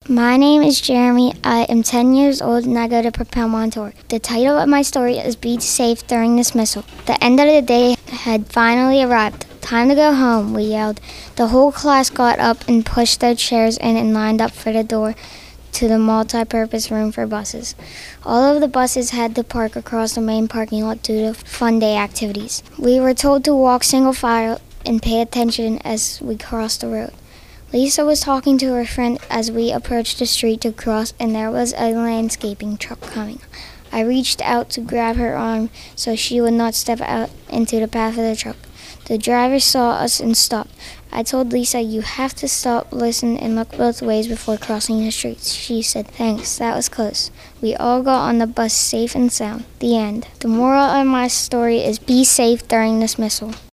My name is Jeremy. I am 10 years old and I go to Propel Montour. The title of my story is Be Safe During Dismissal. The end of the day had finally arrived. Time to go home, we yelled. The whole class got up and pushed their chairs in and lined up for the door to the multi-purpose room for buses. All of the buses had to park across the main parking lot due to fun day activities. We were told to walk single file and pay attention as we crossed the road. Lisa was talking to her friend as we approached the street to cross, and there was a landscaping truck coming. I reached out to grab her arm so she would not step out into the path of the truck. The driver saw us and stopped. I told Lisa, "You have to stop, listen, and look both ways before crossing the street." She said, "Thanks, that was close." We all got on the bus safe and sound. The end. The moral of my story is be safe during dismissal.